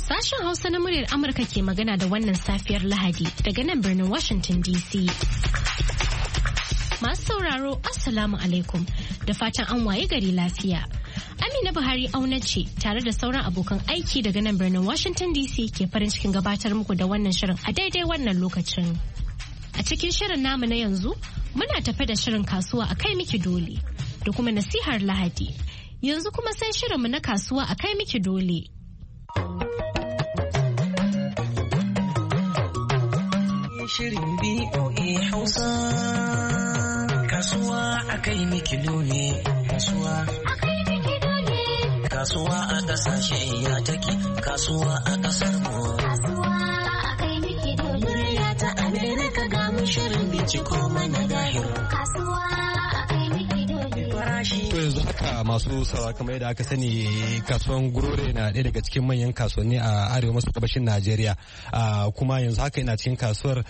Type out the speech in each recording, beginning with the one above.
Sashen Hausa na muryar Amurka ke magana da wannan safiyar Lahadi daga nan birnin Washington DC. Masu sauraro, Assalamu alaikum da fatan an waye gari lafiya. Amina Buhari auna ce tare da sauran abokan aiki daga nan birnin Washington DC ke farin cikin gabatar muku da wannan shirin a daidai wannan lokacin. A cikin shirin namu na yanzu muna tafe da shirin kasuwa a kai miki dole da kuma nasihar Lahadi. Yanzu kuma sai shirinmu na kasuwa a kai miki dole. Shirin BOA Hausa kasuwa a kai miki dole kasuwa a kasashe ya take kasuwa a kasar mu kasuwa a kai miki dole ya ta Amerika ga mu shirin binciko mana dahir kasuwa a kai miki dole farashi. To yanzu haka masu sauraro kamar yadda aka sani kasuwan Gurore na ɗaya daga cikin manyan kasuwanni a arewa maso gabashin Najeriya, kuma yanzu haka ina cikin kasuwar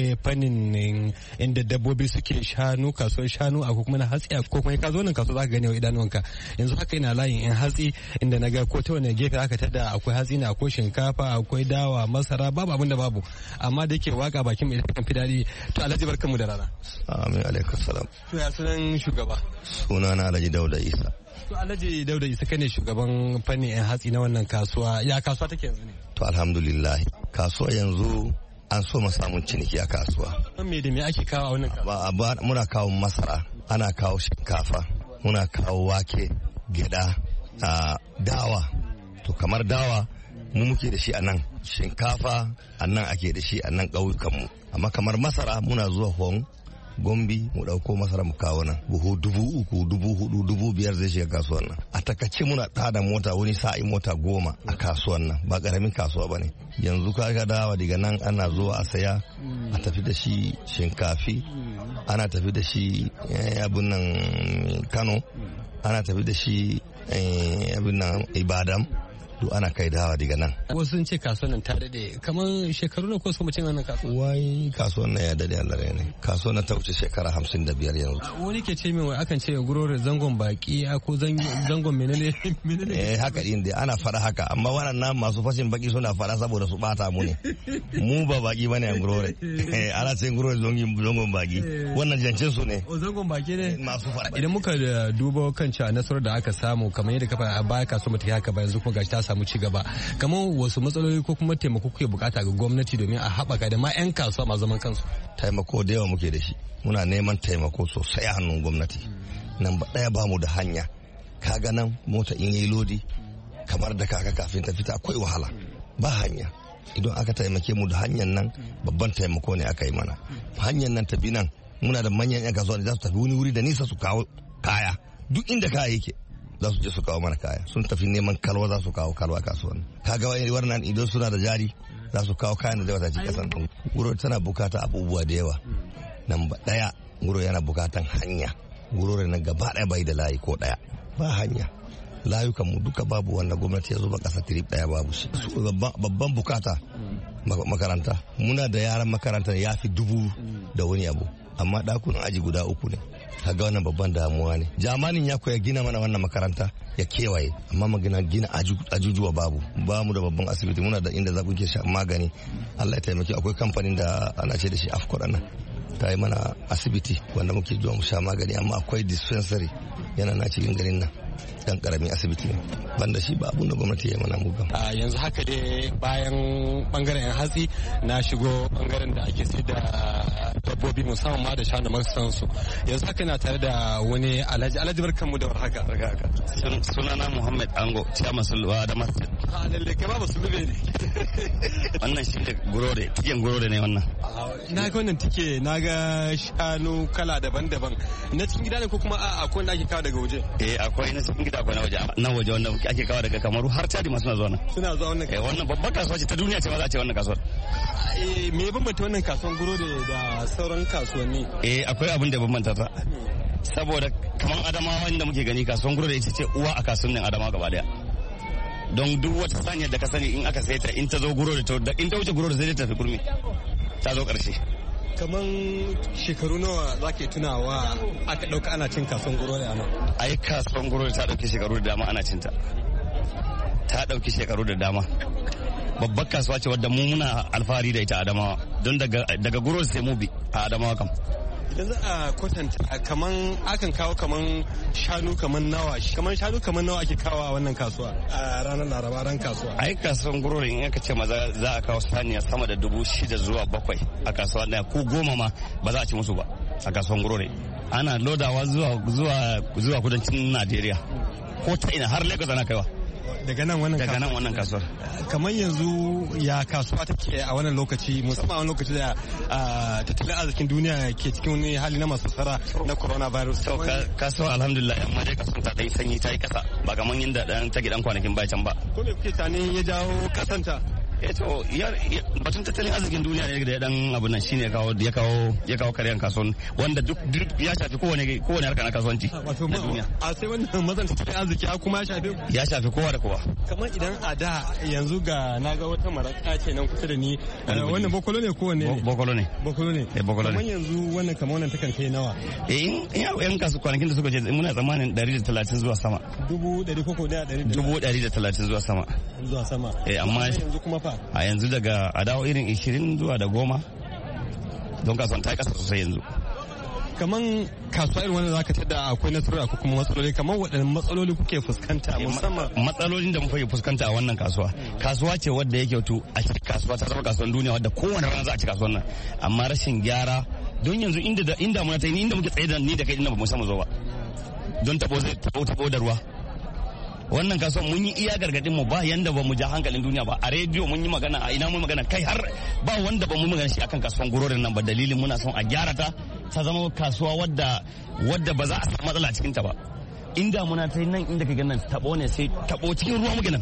fannin inda dabbobi suke shanu, kasuwar shanu a kuma na hatsi ko kuma ka zo nan kasuwa zaka gani wa idanuwanka. Yanzu haka ina layin in hatsi inda naga ko ta wani gefe aka tada akwai hatsi ne, akwai shinkafa, akwai dawa, masara, babu abin da babu, amma da yake waka bakin mai kan fi daɗi. To Alhaji barkanmu da rana. Amin alaikum salam. To ya sunan shugaba? Sunana Alhaji Dauda Isa. To Alhaji Dauda Isa kane shugaban fannin yan hatsi na wannan kasuwa. Ya kasuwa take yanzu ne? To alhamdulillah kasuwa yanzu an so mu samu ciniki a kasuwa. Me da me ake kawo a wannan kasuwa? Muna kawo masara, ana kawo shinkafa, muna kawo wake, gyada, dawa. To kamar dawa mu muke da shi a nan, shinkafa a nan ake da shi a nan ƙauyukanmu. Amma kamar masara muna zuwa Hong, Gombe mu dauko masara mu kawo nan, buhu 3,000, 4,000, 5,000 zai shiga kasuwan nan. A takaice muna tada mota wani sa'i mota 10 a kasuwan nan, ba karamin kasuwa bane. Yanzu ka dawa daga nan ana zuwa a saya a tafi da shi shinkafi, ana tafi da shi abin nan Kano, ana tafi da shi abin nan Ibadan. To ana kai dawa daga nan. Wasu sun ce kasuwan nan ta dade kamar shekaru na ko su mutum wannan kasuwan? Wai kasuwan nan ya dade Allah ne. Kasuwan nan ta wuce shekara 55 yanzu. Wani ke ce min wai akan ce Gurore zangon baki ko zangon menene? Haka din dai ana fara haka, amma wannan masu fashin baki suna fara saboda su bata mu ne. Mu ba baki bane a Gurore. Ana ce Gurore zangon baki. Wannan jancin su ne. O zangon baki ne masu fara. Idan muka duba kan cewa nasarar da aka samu kamar yadda ka fara a baya kasuwa ta haka ba, yanzu kuma gashi ta samu ci gaba, kamar wasu matsaloli ko kuma taimako kuke bukata ga gwamnati domin a haɓaka da ma 'yan kasuwa ma zaman kansu? Taimako da yawa muke da shi, muna neman taimako sosai a hannun gwamnati. Nan ba ɗaya ba mu da hanya, kaga nan mota in yi lodi kamar da kaka kafin ta fita akwai wahala, ba hanya. Idan aka taimake mu da hanyar nan babban taimako ne aka yi mana. Hanyar nan ta bi nan muna da manyan 'yan kasuwa da za su tafi wani wuri da nisa su kawo kaya, duk inda kaya yake za su je su kawo mana kaya. Sun tafi neman kalwa za su kawo kalwa kasuwan. Kaga wannan idan suna da jari za su kawo kayan da zai wata ci kasan. Gurore tana bukata abubuwa da yawa. Nan ba daya Gurore yana bukatan hanya. Gurore na gaba daya bai da layi ko daya, ba hanya. Layukan mu duka babu, wanda gwamnati ya zo ba kasa trip daya babu shi. Babban bukata makaranta. Muna da yaran makaranta ya fi 1000 da wani abu, amma dakunan aji guda 3 ne. Kaga wannan babban damuwa ne. Jamanin ya koya gina mana wannan makaranta ya kewaye, amma magana gina ajujuwa babu. Ba mu da babban asibiti, muna da inda za ku ke sha magani. Allah ya taimake, akwai kamfanin da ana ce da shi Afcor nan ta yi mana asibiti wanda muke zuwa mu sha magani, amma akwai dispensary yana na cikin garin nan, dan karamin asibiti ne. Banda shi ba abun da gwamnati ya mana mugan. Yanzu haka dai bayan bangaren yan hatsi na shigo bangaren da ake sai da dabbobi musamman ma da shanu masu su. Yanzu haka na tare da wani Alhaji barkanmu da warhaka. Sunana Muhammad Ango, Chairman Sulwa da Masjid. Lalle kai ba su lube ne. Wannan shi ne Gurore, tiken Gurore ne wannan. Na ga wannan tike, na ga shanu kala daban-daban. Na cikin gida ne ko kuma akwai wanda ake kawo daga waje? Akwai na cikin gida, akwai na waje. Na waje wanda ake kawo daga Kamaru har Chad ma suna zuwa nan. Suna zuwa wannan kasuwa. Wannan babbar kasuwa ce ta duniya ce ma za a ce wannan kasuwar. Me ya bambanta wannan kasuwan Gurore da sauran kasuwanni? Akwai abin da bambanta ta. Saboda kamar Adamawa inda muke gani kasuwan Gurore ita ce uwa a kasuwannin Adamawa gaba daya. Don duk wata saniyar da ka sani in aka sai ta in ta zo Gurore in ta wuce Gurore zai tafi kurmi. Ta zo karshe. Kaman shekaru nawa za ke tunawa aka ɗauka ana cin kasuwan Gurore a nan? Ai kasuwan Gurore ta ɗauki shekaru da dama ana cinta. Ta ɗauki shekaru da dama. babbar kasuwa ce wadda mu muna alfahari da ita Adamawa don daga guro sai mubi a Adamawa kam. Idan za a kwatanta kaman akan kawo kaman shanu kaman nawa ake kawo a wannan kasuwa a ranar Laraba ran kasuwa. Ai kasuwan gurore in aka ce maza za a kawo saniya sama da 6,000 zuwa 7,000 a kasuwa daya ko 10 ma ba za a ci musu ba a kasuwan gurore. Ana lodawa zuwa kudancin Najeriya ko ta ina har Lagos ana kaiwa. Daga nan wannan kasuwar. Kamar yanzu ya kasuwa take a wannan lokaci musamman a wannan lokaci da tattalin arzikin duniya ke cikin wani hali na masu tsara na coronavirus. Kasuwa alhamdulillah amma dai kasuwar ta dai sanyi ta yi kasa ba kamar yadda take dan kwanakin baya can ba. Ko me kuke tani ya jawo kasanta? To batun tattalin arzikin duniya ne da ya dan abu nan shine ya kawo karyan kasuwan wanda duk ya shafi kowane harka na kasuwanci na duniya. A sai wannan mazan tattalin arziki kuma ya shafi kowa da kowa. Kamar idan a da yanzu na ga wata maraka ce nan kusa da ni wannan bokolo ne ko wanne ne? Bokolo ne. Kamar yanzu wannan kamar wannan takan kai nawa? Yan kasu kwanakin da suka ce muna tsammanin 130 zuwa sama. 100 ko da 130 zuwa sama. Zuwa sama. Amma yanzu kuma a yanzu daga adawa irin 20 zuwa da 10 don kasuwan ta yi kasa sosai yanzu. Kaman kasuwa irin wannan zaka tada akwai nasarori ko kuma matsaloli kamar waɗannan matsaloli kuke fuskanta musamman matsalolin da muke fuskanta a wannan kasuwa ce wadda yake to a cikin kasuwa ta zama kasuwar duniya wadda kowane rana za a ci kasuwar nan amma rashin gyara don yanzu inda muna ta yi inda muke tsaye da ni da kai inda ba mu samu zo ba don tabo da ruwa. Wannan kasuwan mun yi iya gargadin mu ba yanda ba mu ja hankalin duniya ba a rediyo mun yi magana a ina mun magana kai har ba wanda ba mu magana shi akan kasuwan gurorin nan ba dalilin muna son a gyara ta zama kasuwa wadda ba za a samu matsala cikin ta ba. Inda muna ta nan inda ka nan tabo ne sai tabo cikin ruwa muke nan.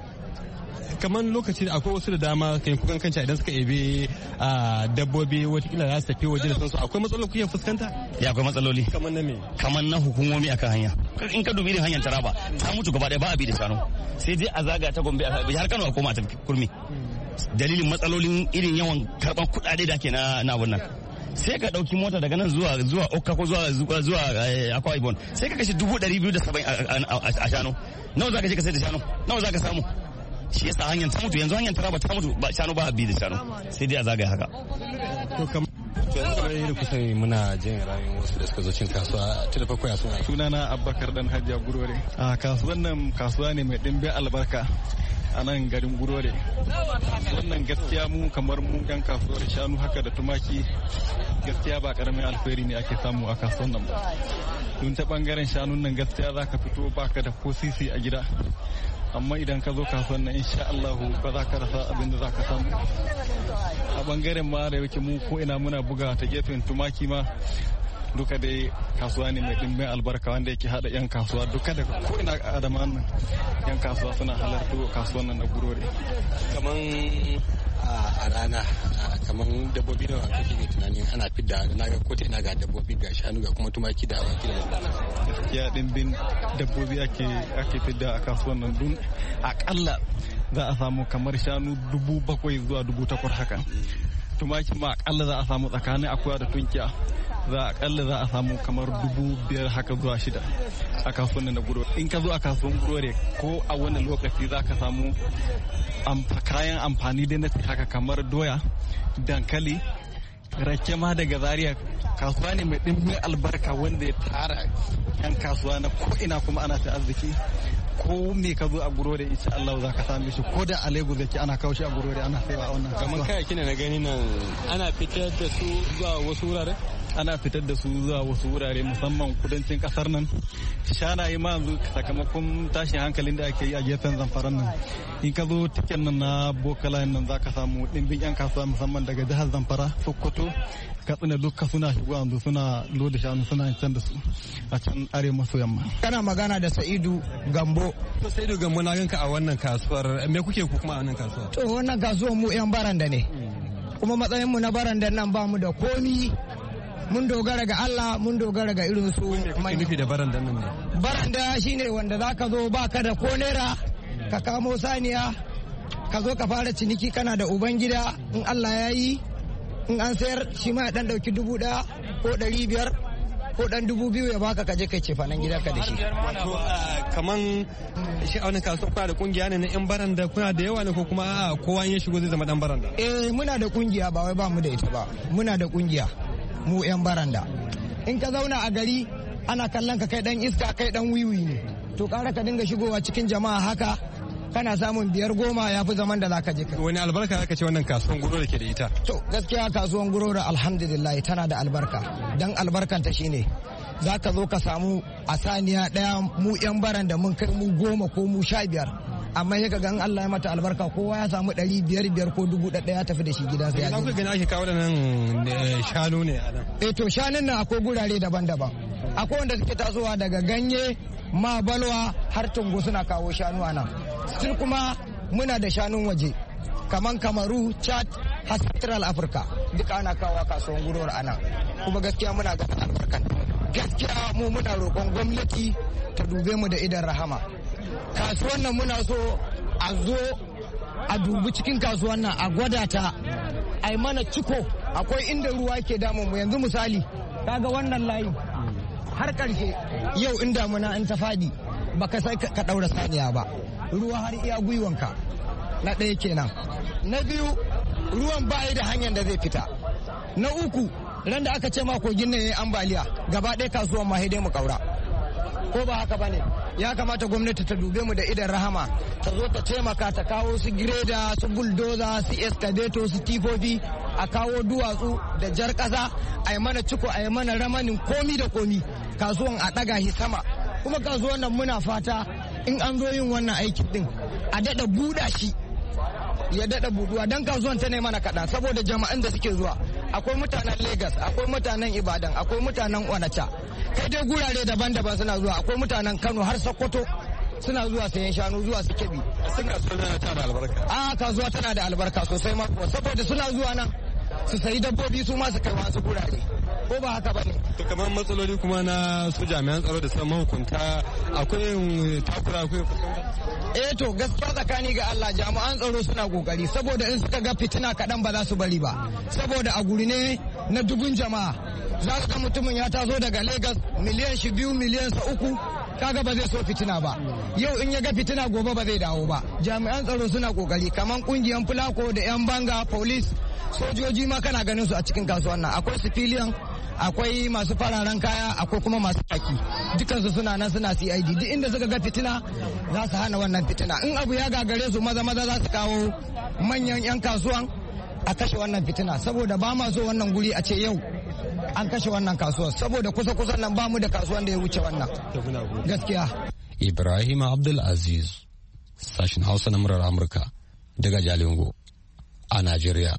Kamar lokaci akwai wasu da dama kai kukan kanci idan suka ebe dabbobi watakila za su tafi waje da sansu akwai matsaloli kuke fuskanta? Ya akwai matsaloli. Kamar na me? Kamar na hukumomi akan hanya. In ka dubi irin hanyar Taraba ta mutu gaba ɗaya ba a bi da shanu sai dai a zaga ta Gombe har Kano a koma a tafi Kurmi. Dalilin matsalolin irin yawan karɓar kuɗaɗe da ke na wannan. Sai ka ɗauki mota daga nan zuwa Okka ko zuwa Akwa Ibom sai ka kashe 270 a shanu. Nawa za ka je ka sai da shanu? Nawa za ka samu? Shi yasa hanyar ta mutu yanzu hanyar Taraba ta mutu ba shanu ba a bi da shanu sai dai a zagaya haka. To yanzu kamar yadda kusan muna jin rayuwar wasu da suka zo cin kasuwa tun da farko ya suna. Sunana Abubakar Dan Hajiya Gurore. A kasuwan nan kasuwa ne mai ɗimbin albarka a nan garin Gurore. Wannan gaskiya mu kamar mu yan kasuwar shanu haka da tumaki gaskiya ba karamin alheri ne ake samu a kasuwan nan ba. Don ta bangaren shanun nan gaskiya za ka fito baka da ko sisi a gida. Amma idan ka zo kasuwan nan insha Allah ba za ka rasa abin da za ka samu. A bangaren ma da yake mu ko ina muna buga ta gefen tumaki ma duka dai kasuwa ne mai dimbin albarka wanda yake hada yan kasuwa duka daga ko ina a Adamawa nan yan kasuwa suna halarta kasuwan nan na Gurore. Kaman a rana kaman dabbobi da kake tunanin ana fidda na ga ko ina ga dabbobi ga shanu ga kuma tumaki da awaki da gaskiya dimbin dabbobi ake fidda a kasuwan nan dun akalla za a samu kamar shanu 7,000 zuwa 8,000 haka. Tumaki ma akalla za a samu tsakanin akuya da tunkiya akalla za a samu kamar 5,000 haka zuwa 6 a kasuwan na Gurore. In ka zo a kasuwan Gurore ko a wannan lokaci za ka samu kayan amfani da na haka kamar doya, dankali, rake ma daga Zaria. Kasuwa ne mai ɗimbin albarka wanda ya tara yan kasuwa na ko ina kuma ana ta arziki. Ko me ka zo a Gurore insha Allah za ka same shi ko da a Lagos yake ana kawo shi a Gurore ana saiwa a wannan kasuwa. Kamar kayayyaki ne na gani nan ana fitar da su zuwa wasu wurare? Ana fitar da su zuwa wasu wurare musamman kudancin kasar nan. Shanaye ma yanzu sakamakon tashin hankalin da ake yi a gefen Zamfaran nan. In ka zo tiken nan na Bokala nan za ka samu ɗimbin yan kasuwa musamman daga jihar Zamfara, Sokoto, Katsina duka suna shigo yanzu suna loda shanu suna can da su a can arewa maso yamma. Kana magana da Sa'idu Gambo. Sa'idu Gambo na ganka a wannan kasuwar me kuke ku kuma a wannan kasuwar? To wannan kasuwar mu yan baranda ne. Kuma matsayin mu na baranda nan ba mu da komi. Mun dogara ga Allah, mun dogara ga irin su. Mai nufi da baranda nan ne. Baranda shine wanda zaka zo baka da ko naira ka kamo saniya ka zo ka fara ciniki kana da ubangida in Allah ya yi in an sayar shi ma ya dan dauki 1,000 ko 500 ko dan 2,000 ya baka kaje kai ce fanan gidanka da shi. Wato kaman shi a wani kasuwa kuna da kungiya ne na yan baranda, kuna da yawa ne ko kuma kowa ya shigo zai zama dan baranda? Muna da kungiya, ba wai ba mu da ita ba, muna da kungiya mu yan baranda. In ka zauna a gari ana kallon ka kai dan iska, kai dan wiwi ne, to kara ka dinga shigowa cikin jama'a haka kana samun 5-10 ya fi zaman da zaka je. Wani albarka aka ce wannan kasuwan gurore ke da ita? To gaskiya kasuwan gurore alhamdulillah tana da albarka, dan albarkanta shine za ka zo ka samu a saniya daya mu yan baran da mun kai mu 10 ko mu 15, amma ya ga Allah ya mata albarka kowa ya samu 500 ko 1,000 ya tafi da shi gidansa ya ji. Gani ake kawo da nan shanu ne a nan? To shanun nan akwai gurare daban-daban, akwai wanda suke tasowa daga ganye ma balwa har tungo suna kawo shanu a nan. Still kuma muna da shanun waje kaman Kamaru, Chad, har Central Africa duka ana kawo kasuwan guror a nan, kuma gaskiya muna ganin albarkan. Gaskiya mu muna roƙon gwamnati ta dube mu da idan rahama. Kasuwan nan muna so a zo a dubi cikin kasuwan nan a gwada ta, a yi mana ciko. Akwai inda ruwa ke damun mu, yanzu misali kaga wannan layi har karshe yau in damuna in ta fadi baka sai ka daura saniya ba, ruwa har iya gwiwanka. Na ɗaya kenan. Na biyu, ruwan bayi da hanyar da zai fita. Na uku, ran da aka ce ma kogin nan yayi ambaliya gaba ɗaya kasuwan ma dai mu kaura, ko ba haka bane? Ya kamata gwamnati ta dube mu da idan rahama, ta zo ta taimaka, ta kawo su gireda, su buldoza, su excavator, su tifofi, a kawo duwatsu da jar ƙasa, a yi mana ciko, a yi mana ramanin komi da komi, kasuwan a ɗaga shi sama. Kuma kasuwan nan muna fata in an zo yin wannan aikin din a daɗa buɗa shi, ya daɗa buɗuwa, don kasuwan ta ne mana kaɗan saboda jama'an da suke zuwa. Akwai mutanen Lagos, akwai mutanen Ibadan, akwai mutanen Onitsha, kai dai gurare daban-daban suna zuwa. Akwai mutanen Kano har Sokoto suna zuwa sayan shanu, zuwa su Kebbi. Kasuwa tana da albarka. Kasuwa tana da albarka sosai ma kuwa, saboda suna zuwa nan su sayi dabbobi su ma su kai wasu gurare, ko ba haka bane? To kamar matsaloli kuma na su jami'an tsaro da sauran mahukunta, akwai takura, akwai to gaskiya tsakani ga Allah jami'an tsaro suna kokari, saboda in suka ga fitina kaɗan ba za su bari ba, saboda a guri ne na dubun jama'a. Za ka ga mutumin ya taso daga Lagos, miliyan 2 miliyan 3, kaga ba zai so fitina ba. Yau in ya ga fitina gobe ba zai dawo ba. Jami'an tsaro suna kokari, kamar kungiyan Fulako da 'yan banga, police, sojoji ma kana ganin su a cikin kasuwan nan. Akwai civilian, akwai masu fararen kaya, akwai kuma masu kaki, dukansu suna nan suna CID. Duk inda suka ga fitina za su hana wannan fitina. In abu ya gagare su maza za su kawo manyan 'yan kasuwan a kashe wannan fitina, saboda ba ma so wannan guri a ce yau an kashe wannan kasuwar, saboda kusa nan ba mu da kasuwan da ya wuce wannan gaskiya. Ibrahim Abdul Aziz, sashen Hausa na murar Amurka daga Jalingo a Najeriya.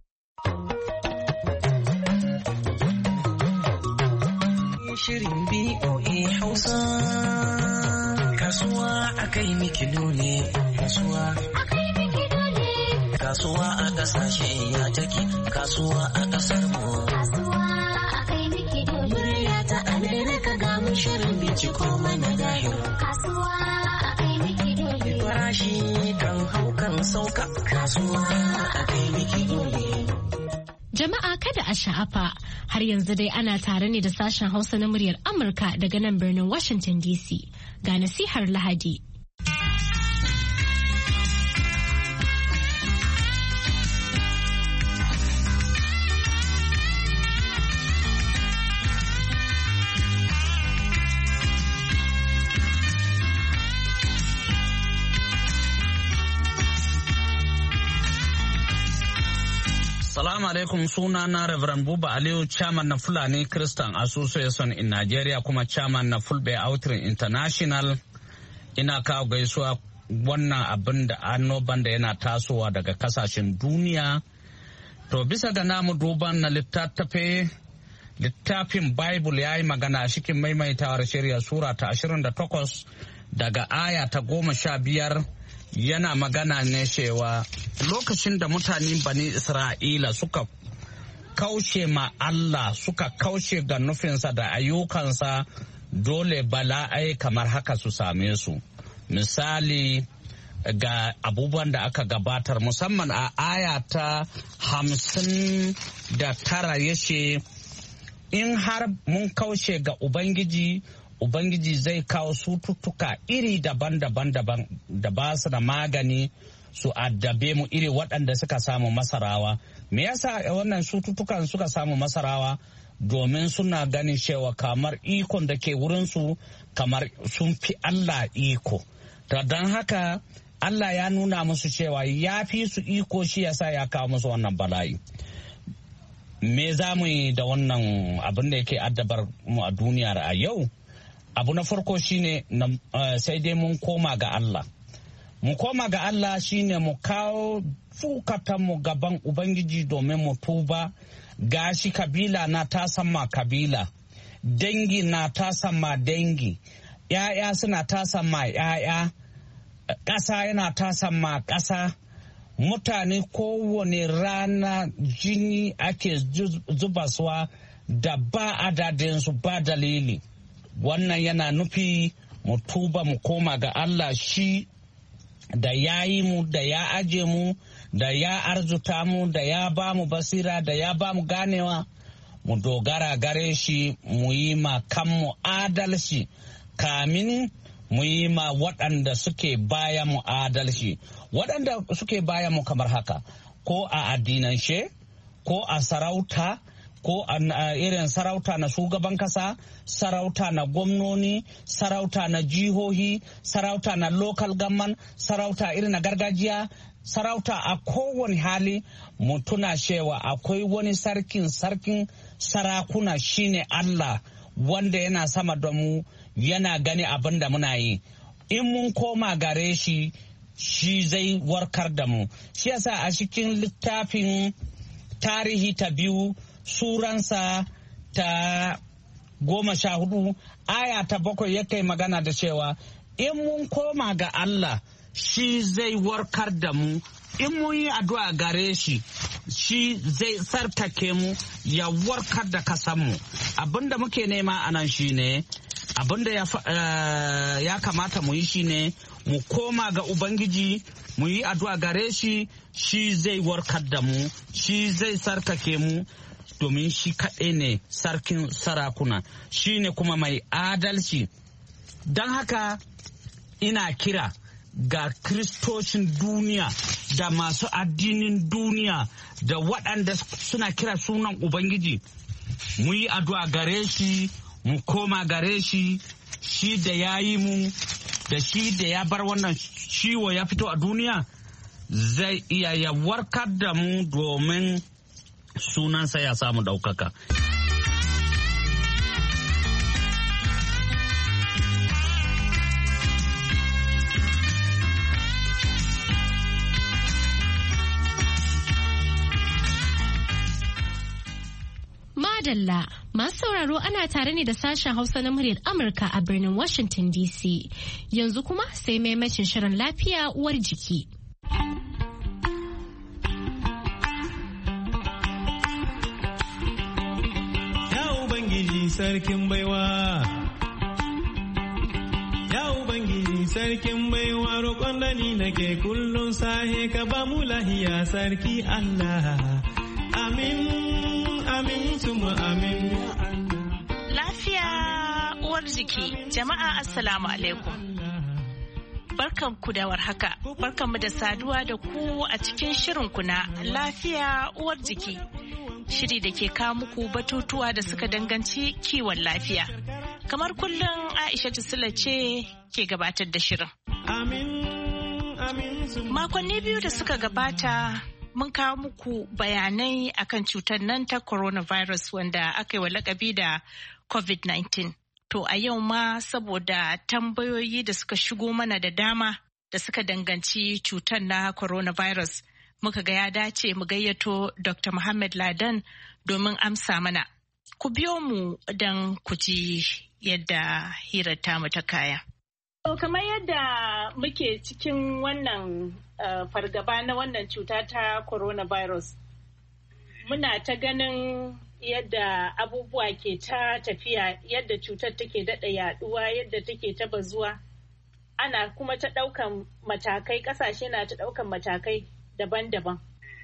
Shirin BOA Hausa, kasuwa akai mikilo ne, kasuwa akai mikilo ne, kasuwa a kasashe ya take, kasuwa a kasar mu, kasuwa akai mikilo ne, murya ta Amerika ga mu shirin binciko mana dahir, kasuwa akai mikilo ne, farashi kan hau kan sauka, kasuwa akai mikilo ne. Jama'a kada a sha'afa, har yanzu dai ana tare ne da sashen Hausa na muryar Amurka daga nan birnin Washington DC. Ga nasihar Lahadi. Salamu alaikum, suna na Reverend Buba Aliyu, chairman na Fulani Christian Association in Nigeria, kuma chairman na Fulbe Outreach International. Ina kawo gaisuwa wannan abin da annoban da yana tasowa daga kasashen duniya. To bisa ga namu duban na littafin Bible ya yi magana cikin maimaitawar shirya Sura ta 28 daga aya ta 15. Yana magana ne cewa lokacin da mutanen Bani Isra'ila suka kaushe ma Allah, suka kaushe ga nufinsa da ayyukansa, dole bala'ai kamar haka su same su. Misali ga abubuwan da aka gabatar, musamman a aya ta 59 yace in har mun kaushe ga Ubangiji zai kawo cututtuka iri daban-daban da ba su da magani su addabe mu iri waɗanda suka samu Masarawa. Me yasa wannan cututtukan suka samu Masarawa? Domin suna ganin cewa kamar ikon da ke wurinsu kamar sun fi Allah iko. Don haka Allah ya nuna musu cewa ya fi su iko, shi yasa ya kawo musu wannan bala'i. Me za mu yi da wannan abin da yake addabar mu a duniyar a yau? Abu na farko shine sai dai mun koma ga Allah. Mu koma ga Allah shine mu kawo mu gaban Ubangiji domin mu tuba. Gashi kabila na ta sama kabila, dangi na ta sama dangi, ‘ya'ya suna ta sama ‘ya'ya, ƙasa yana ta sama ƙasa. Mutane kowane rana jini ake zubaswa da ba adadinsu ba dalili. Wannan yana nufi mu tuba mu koma ga Allah, shi da ya yi mu, da ya aje mu, da ya arzuta mu, da ya ba mu basira, da ya ba mu ganewa. Mu dogara gare shi, mu yi ma kanmu adalci kamin mu yi ma waɗanda suke baya mu adalci. Waɗanda suke baya mu kamar haka, ko a addinance, ko a sarauta, ko a irin sarauta na shugaban kasa, sarauta na gwamnoni, sarauta na jihohi, sarauta na local government, sarauta irin na gargajiya, sarauta a kowane hali. Mu tuna cewa akwai wani sarkin sarakuna shine Allah, wanda yana sama da mu, yana gani abin da muna yi. In mun koma gare shi, shi zai warkar da mu. Shi yasa a cikin littafin Tarihi ta 2 suransa ta 14 aya ta 7 ya kai magana da cewa in mun koma ga Allah, shi zai warkar da mu. In mun yi addu'a gare shi, shi zai sarkake mu, ya warkar da kasanmu. Abinda muke nema anan shine, abinda ya kamata mu yi shine mu koma ga Ubangiji, mu yi addu'a gare shi, shi zai warkar da mu, shi zai sarkake mu, domin shi kaɗai ne sarkin sarakuna, shi ne kuma mai adalci. Don haka ina kira ga Kiristocin duniya da masu addinin duniya da waɗanda suna kira sunan Ubangiji, mu yi addu'a gare shi, mu koma gare shi, shi da ya yi mu, da shi da ya bar wannan ciwo ya fito a duniya, zai iya ya warkar da mu domin sunansa ya samu ɗaukaka. Madalla, masu sauraro ana tare ne da sashen Hausa na muryar Amurka a birnin Washington DC. Yanzu kuma sai maimacin shirin lafiya uwar jiki. Sarkin baiwa, ya Ubangiji sarkin baiwa, roƙon da ni nake kullum sahe ka ba mu lahiya sarki Allah. Amin, amin, tuma amin ya Allah. Lafiya uwar jiki, jama'a assalamu alaikum. Barkanku da warhaka, barkanmu da saduwa da ku a cikin shirinku na lafiya uwar jiki. Shiri da ke kawo muku batutuwa da suka danganci kiwon lafiya. Kamar kullum Aisha Sula ce ke gabatar da shirin. Makonni 2 da suka gabata mun kawo muku bayanai akan cutar nan ta coronavirus wanda aka yi wa lakabi da COVID-19. To a yau ma saboda tambayoyi da suka shigo mana da dama da suka danganci cutar na coronavirus, muka ga ya dace mu gayyato Dr. Muhammad Ladan domin amsa mana. Ku biyo mu don ku ji yadda hirar tamu ta kaya. Kamar yadda muke cikin wannan fargaba na wannan cuta ta coronavirus, muna ta ganin yadda abubuwa ke ta tafiya, yadda cutar take daɗa yaɗuwa, yadda take ta bazuwa. Ana kuma ta ɗaukan matakai, ƙasashe na ta ɗaukan matakai daban-daban.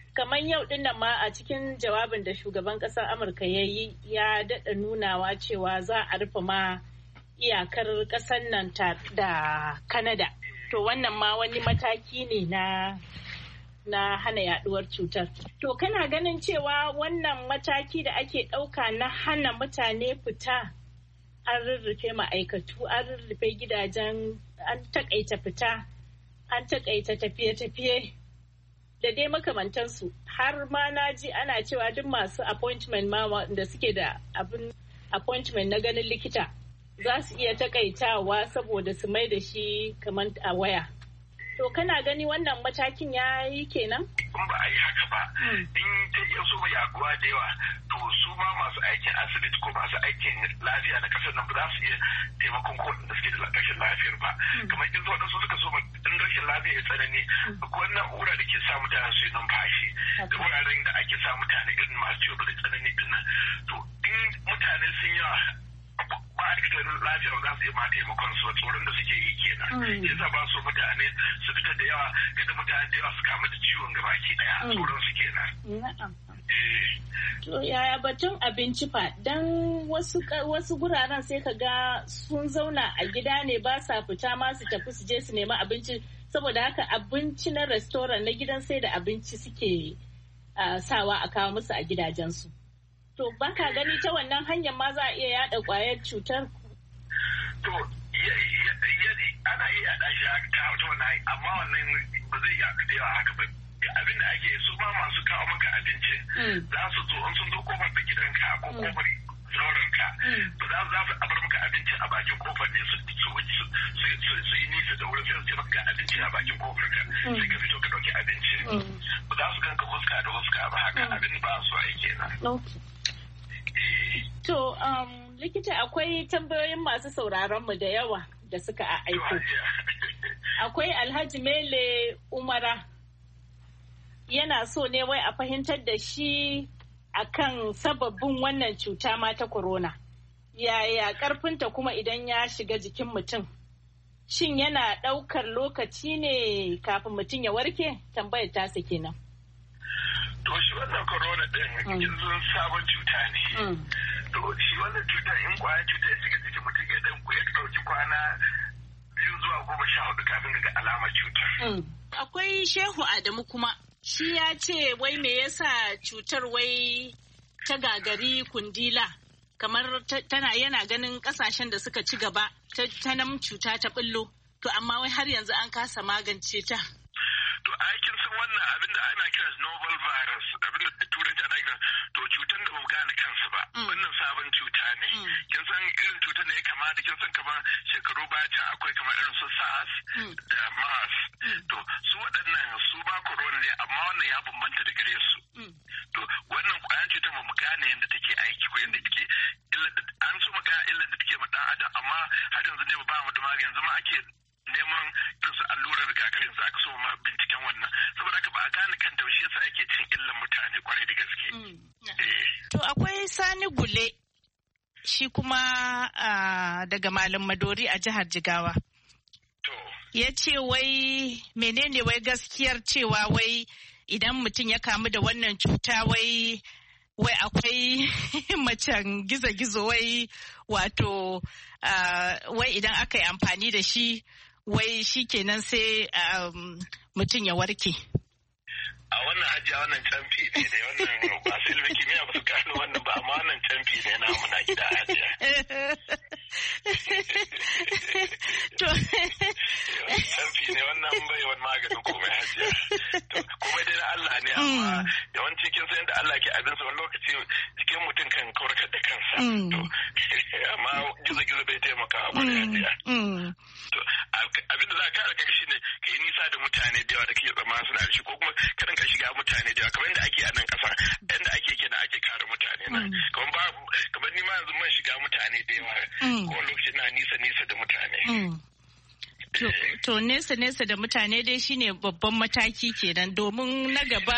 kamar yau din nan ma a cikin jawabin da shugaban ƙasar Amurka ya yi ya daɗa nunawa cewa za a rufe ma iyakar ƙasar nan da Canada. To wannan ma wani mataki ne na hana yaduwar cutar. To kana ganin cewa wannan mataki da ake ɗauka na hana mutane fita, an rurrufe ma'aikatu, an rurrufe gidajen, an takaita fita, an takaita tafiye-tafiye da dai makamantansu, har ma na ji ana cewa duk masu appointment ma da suke da abin appointment na ganin likita za su iya takaitawa saboda su mai da shi kamar a waya. To kana gani wannan matakin ya yi kenan? In ba a yi haka ba, in ta iya so yaduwa da yawa, to su ma masu aikin asibiti ko masu aikin lafiya na kasar nan ba za su iya taimakon ko da suke da rashin lafiyar ba. Kamar in zo waɗansu suka so in rashin lafiya ya tsanani, akwai na'ura da ke sa mutane su yi numfashi, da wuraren da ake sa mutane irin masu ciwo da tsanani din nan. To in mutane sun yawa, ma'aikatan lafiya ba za su iya ma taimakon su tsoron da suke yi kenan. Yasa ba su mutane su fita da yawa, kada mutane da yawa su kama da ciwon gabaki daya, tsoron su kenan. To yaya batun abinci fa, dan wasu guraren sai ka ga sun zauna a gida ne ba sa fita ma su tafi su je su nemi abinci, saboda haka abinci na restaurant na gidan sai da abinci suke sawa a kawo musu a gidajensu. To baka gani ta wannan hanyar ma za a iya yada kwayar cutar? To ana iya yada shi ta wannan, amma wannan ba zai yadu da yawa haka ba. Abin da ake su ma masu kawo maka abinci za su zo in sun zo kofar da gidanka ko kofar zaurenka, ba za su abar maka abinci a bakin kofar ne su yi nisa da wurin sai su ce maka abinci a bakin kofar ka, sai ka fito ka dauki abinci. Ba za su ganka huska da huska ba, haka abin ba su aiki na. To, likita akwai tambayoyin masu sauraron mu da yawa da suka aiko. Akwai Alhaji Mele Umara. Yana so ne wai a fahimtar da shi akan sababbin wannan cuta ma ta corona. Yaya karfinta kuma idan ya shiga jikin mutum? Shin yana ɗaukar lokaci ne kafin mutum ya warke? Tambayar tasa kenan. To shi wannan corona ɗin yanzu sabon cuta ne. To shi wannan cuta in kwayar cuta ya shiga jikin mutum ya ɗauki kwana 2 zuwa 14 kafin ga alamar cutar. Akwai Shehu Adamu kuma. Shi ya ce wai me yasa cutar wai ta gagari kundila, kamar yana ganin kasashen da suka ci gaba ta nan cuta ta bullo, to amma wai har yanzu an kasa magance ta. To aikin san wannan abin da ana kiran novel virus, abin da turanci ana kiran to cutar da ba mu gane kansu ba. Wannan sabon cuta ne. Kin san irin cutar da ya kamata, kin san kamar shekaru baya can akwai kamar irin su SARS da MERS. To su waɗannan su ba corona ne, amma wannan ya bambanta da gare su. To wannan kwayan cutar ba mu gane yadda take aiki ko yadda take an so mu gane illar da take ma dan adam, amma har yanzu ne ba mu da magani, yanzu ma ake neman irin su allurar rigakafi, yanzu aka so ma binciken wannan, saboda haka ba a gane kan da shi yasa ake cin illan mutane kwarai da gaske. To akwai Sani Gule, shi kuma daga Malam Madori a jihar Jigawa. Ya ce wai menene wai gaskiyar cewa wai idan mutum ya kamu da wannan cuta wai akwai macen gizo-gizo wai wato wai idan aka yi amfani da shi wai shi kenan sai mutum ya warke. A wannan hajiya wannan camfi ne da wannan ba su ilmi kimiyya ba su gano wannan ba, amma wannan camfi ne na muna gida hajiya. Camfi ne wannan bai wani maganin komai hajiya. Komai dai na Allah ne, amma yawanci kin san yadda Allah ke abinsa wani lokaci jikin mutum kan kawarkar da kansa. Amma gizo-gizo bai taimaka a bari hajiya. Abin da za ka kare kai shine ka yi nisa da mutane da yawa da kake tsammanin suna da shi, ko kuma kadan ka shiga mutane da yawa kamar yadda ake a nan ƙasa, yadda ake kenan ake kare mutane nan. Kamar ni ma yanzu man shiga mutane da yawa, ko lokaci na nisa da mutane. To nesa da mutane dai shine babban mataki kenan, domin na gaba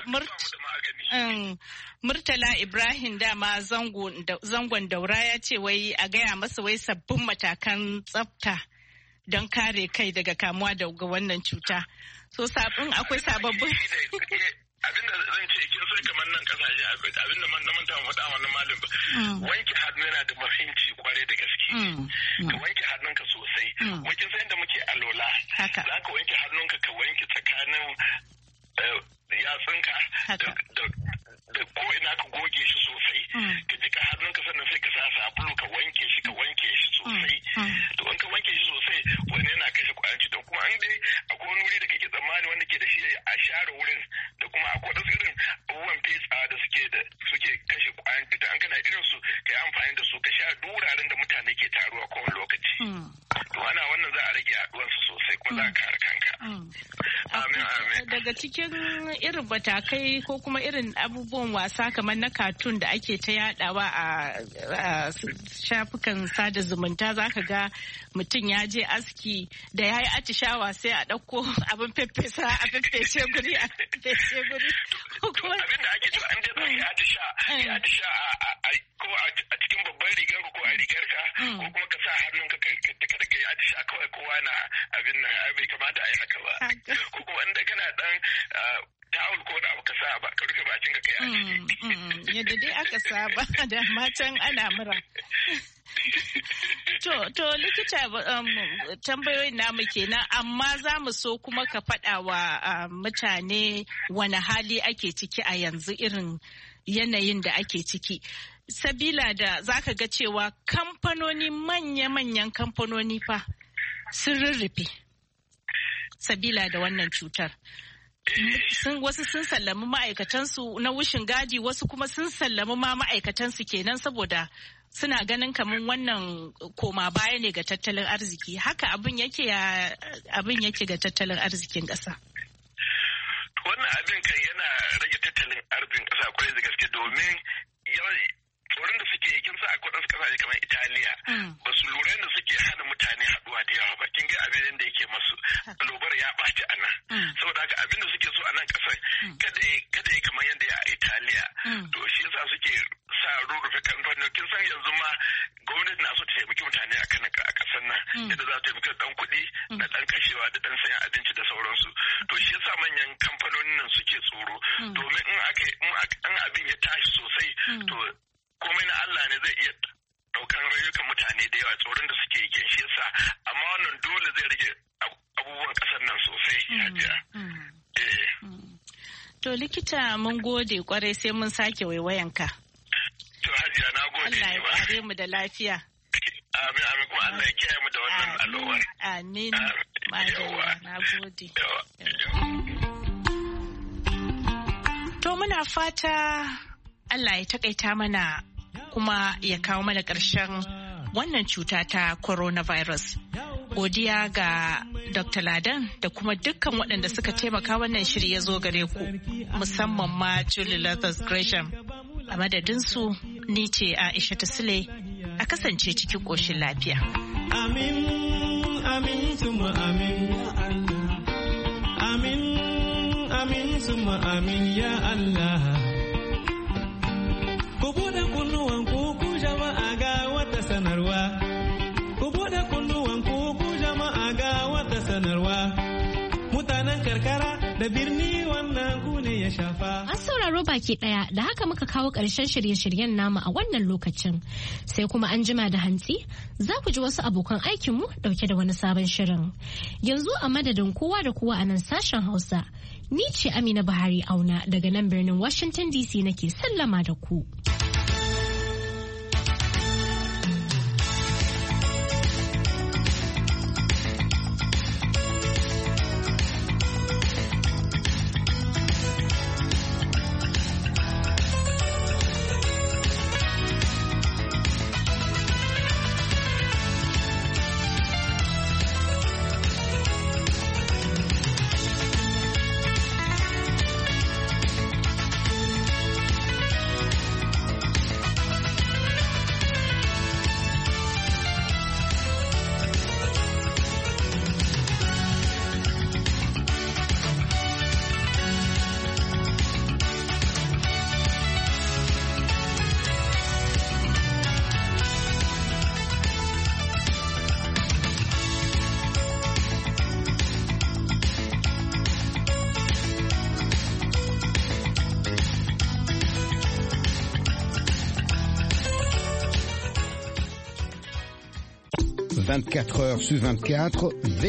Murtala Ibrahim dama zangon Daura ya ce wai a gaya masa wai sabbin matakan tsafta don kare kai daga kamuwa daga wannan cuta. So akwai sababbin. Abinda ce kin sai kamar nan kasashe abin da na manta faɗa wannan malam wanke hannu yana da muhimmanci kwarai da gaske ka wanke hannunka sosai wakin sai da muke alola za ka wanke hannunka ka wanke tsakanin yatsunka da ko ina ka goge shi sosai ka jika hannunka sannan sai ka sa sabulu ka wanke shi sosai to in ka wanke shi sosai wani yana kashe kwayan cuta kuma an dai akwai wani wuri da kake tsammani wanda ke da shi a share wurin da kuma akwai wasu irin abubuwan fetsa da suke kashe kwayan cuta an kana irin su ka yi amfani da su ka sha duraren da mutane ke taruwa kowane lokaci to ana wannan za a rage yaduwansu sosai kuma za a kare kanka amin daga cikin irin matakai ko kuma irin abubuwan wasa kamar na katun da ake ta yadawa a shafukan sada zumunta zaka ga mutum ya je aski da ya yi atishawa sai a ɗauko abin feffesa a feffeshe guri abin da ake cewa an dai zai atisha ko a cikin babban rigar ko a rigar ka ko kuma ka sa hannunka kada ka yi atisha kawai kowa na abin nan bai kamata a yi haka ba ko kuma inda kana dan tawul ko da ka sa ba ka rufe bakin ka kai a ciki yadda dai aka saba da matan ana mura To likita tambayoyin namu kenan amma za mu so kuma ka faɗa wa mutane wani hali ake ciki a yanzu irin yanayin da ake ciki. Sabila da za ka ga cewa kamfanoni manya-manyan kamfanoni fa sun rurrufe. Sabila da wannan cutar. Wasu sun sallami ma'aikatansu na wushin gadi wasu kuma sun sallami ma ma'aikatansu kenan saboda suna ganin kamar wannan koma baya ne ga tattalin arziki haka abin yake ga tattalin arzikin ƙasa. Wannan abin kan yana rage tattalin arzikin ƙasa kwarai da gaske domin tsoron da suke kin sa akwai wasu kasashe kamar Italiya ba su lura da suke hana mutane haɗuwa da yawa ba kin ga abin da yake masu lobar ya ɓaci a nan saboda haka abin da suke so a nan ƙasar kada ya kamar yadda ya a Italiya to shi yasa suke sa rurrufe kamfanin kin san yanzu ma gwamnati na so ta taimaki mutane a ƙasar nan yadda za ta taimaki da ɗan kuɗi na ɗan kashewa da ɗan sayan abinci da sauransu to shi yasa manyan kamfanonin nan suke tsoro domin in abin ya tashi sosai to komai na Allah ne zai iya daukan rayukan mutane da yawa tsoron da suke yi shi yasa amma wannan dole zai rage abubuwan kasar nan sosai hajiya. To likita mun gode kwarai sai mun sake waiwayanka. To hajiya na gode. Allah ya kare mu da lafiya. Amin kuma Allah ya kiyaye mu da wannan alowar. Amin. Madalla na gode. To muna fata Allah ya takaita mana kuma ya kawo mana ƙarshen wannan cuta ta coronavirus. Godiya ga Dr. Ladan da kuma dukkan waɗanda suka taimaka wannan shiri ya zo gare ku, musamman ma Julie Lathers Gresham. A madadinsu ni ce Aisha Sule a kasance cikin ƙoshin lafiya. Amin, amin, suma amin, ya Allah. Amin, amin, suma amin, ya Allah. Ku buɗe kunnuwanku ku jama'a ga wata sanarwa. Ku buɗe kunnuwanku ku jama'a ga wata sanarwa. Mutanen karkara da birni wannan ku ne ya shafa. An sauraro baki ɗaya da haka muka kawo ƙarshen shirye-shiryen namu a wannan lokacin. Sai kuma an jima da hantsi za ku ji wasu abokan aikinmu ɗauke da wani sabon shirin. Yanzu a madadin kowa da kowa a nan sashen Hausa. Ni ce Amina Buhari Auna daga nan birnin Washington DC nake sallama da ku. 24 heures sur 24.